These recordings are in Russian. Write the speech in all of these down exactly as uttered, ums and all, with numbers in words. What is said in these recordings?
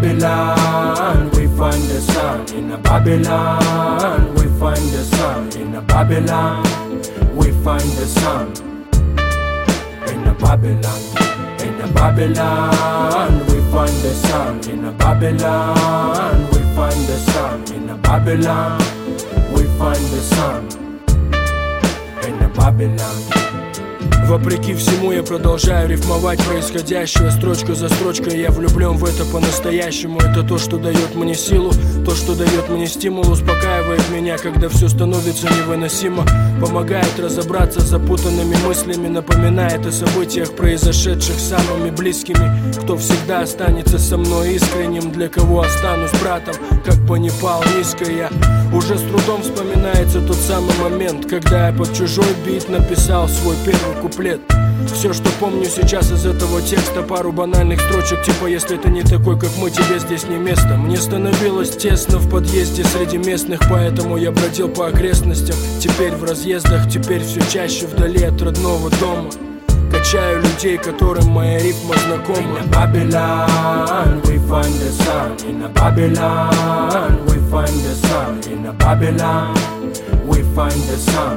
Babylon we find the sun. In a Babylon we find the sun. In a Babylon we find the sun. In a Babylon, in a Babylon we find the sun. In a Babylon we find the sun. In a Babylon we find the sun. In a Babylon. Вопреки всему я продолжаю рифмовать происходящее. Строчка за строчкой я влюблен в это по-настоящему. Это то, что дает мне силу, то, что дает мне стимул. Успокаивает меня, когда все становится невыносимо. Помогает разобраться с запутанными мыслями. Напоминает о событиях, произошедших с самыми близкими. Кто всегда останется со мной искренним, для кого останусь братом, как бы ни пал низко я. Уже с трудом вспоминается тот самый момент, когда я под чужой бит написал свой первый куплет. Все, что помню сейчас из этого текста, пару банальных строчек, типа: если ты не такой, как мы, тебе здесь не место. Мне становилось тесно в подъезде среди местных, поэтому я бродил по окрестностям. Теперь в разъездах, теперь все чаще вдали от родного дома. Качаю людей, которым моя рифма знакома. In a Babylon we find the sun. In a Babylon we find the sun. In a Babylon we find the sun.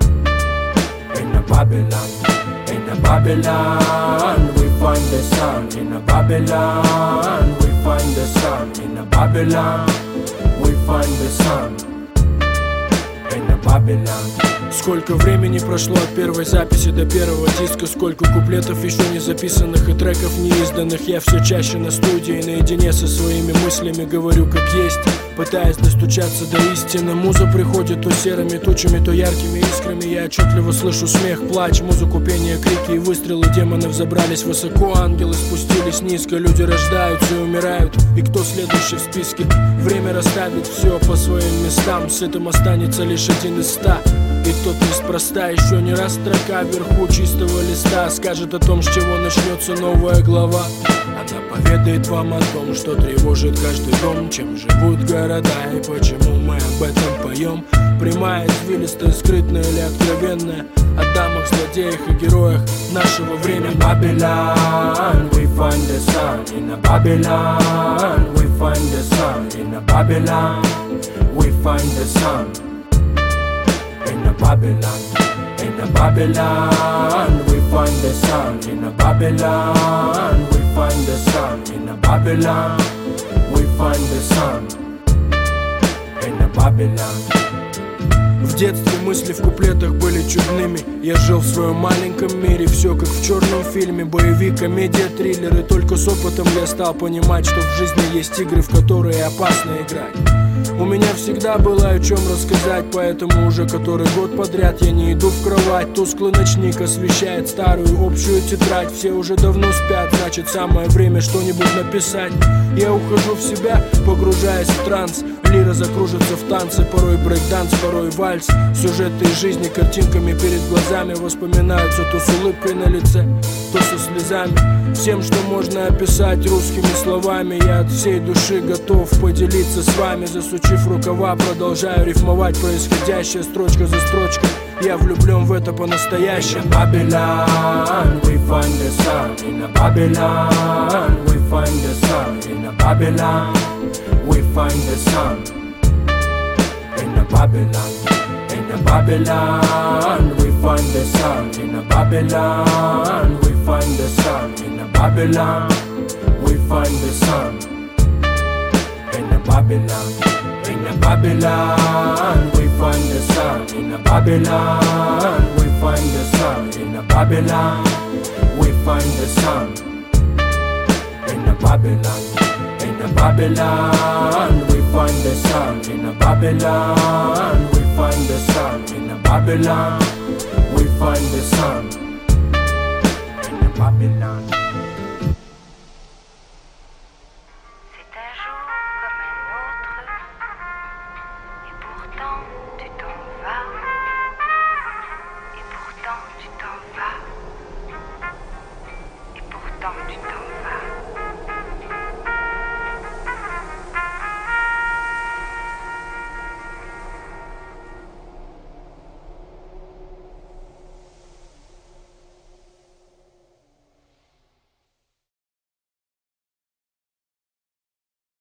In a Babylon, in a Babylon we find the sun. In a Babylon we find the sun. In a Babylon we find the sun. In a Babylon. Сколько времени прошло от первой записи до первого диска, сколько куплетов еще не записанных и треков не изданных. Я все чаще на студии, наедине со своими мыслями говорю как есть, пытаясь достучаться до истины. Муза приходит то серыми тучами, то яркими искрами. Я отчетливо слышу смех, плач, музыку, пение, крики и выстрелы. Демоны взобрались высоко, ангелы спустились низко. Люди рождаются и умирают, и кто следующий в списке? Время расставит все по своим местам. С этим останется лишь один из ста. И тот неспроста, еще не раз строка вверху чистого листа скажет о том, с чего начнется новая глава. Она поведает вам о том, что тревожит каждый дом, чем живут города и почему мы об этом поем. Прямая, извилистая, скрытная или откровенная, о дамах, злодеях и героях нашего времени. In a Babylon we find the sun. In a Babylon we find the sun. In a Babylon we find the sun. In a Babylon, in a Babylon we find the sun. In a Babylon we find the sun. In a Babylon we find the sun. In a Babylon. В детстве мысли в куплетах были чудными. Я жил в своем маленьком мире, все как в черном фильме. Боевик, комедия, триллер. И только с опытом я стал понимать, что в жизни есть игры, в которые опасно играть. У меня всегда было о чем рассказать, поэтому уже который год подряд я не иду в кровать. Тусклый ночник освещает старую общую тетрадь. Все уже давно спят, значит самое время что-нибудь написать. Я ухожу в себя, погружаясь в транс. Лира закружится в танце, порой брейк-данс, порой вальс. Сюжеты из жизни картинками перед глазами воспоминаются то с улыбкой на лице, то со слезами. Всем, что можно описать русскими словами, я от всей души готов поделиться с вами. Засучив рукава, продолжаю рифмовать происходящее строчка за строчкой. Я влюблен в это по-настоящему. In a Babylon we find the sun. In a Babylon we find the sun. In a Babylon we find the sun. In a Babylon, in a Babylon we find the sun. In a Babylon we find the sun. In a Babylon we find the sun. In a Babylon, in a Babylon we find the sun. In a Babylon we find the sun. In a Babylon we find the sun. In a Babylon, in a Babylon we find the sun. In a Babylon we find the sun. In a Babylon we find the sun. In a Babylon.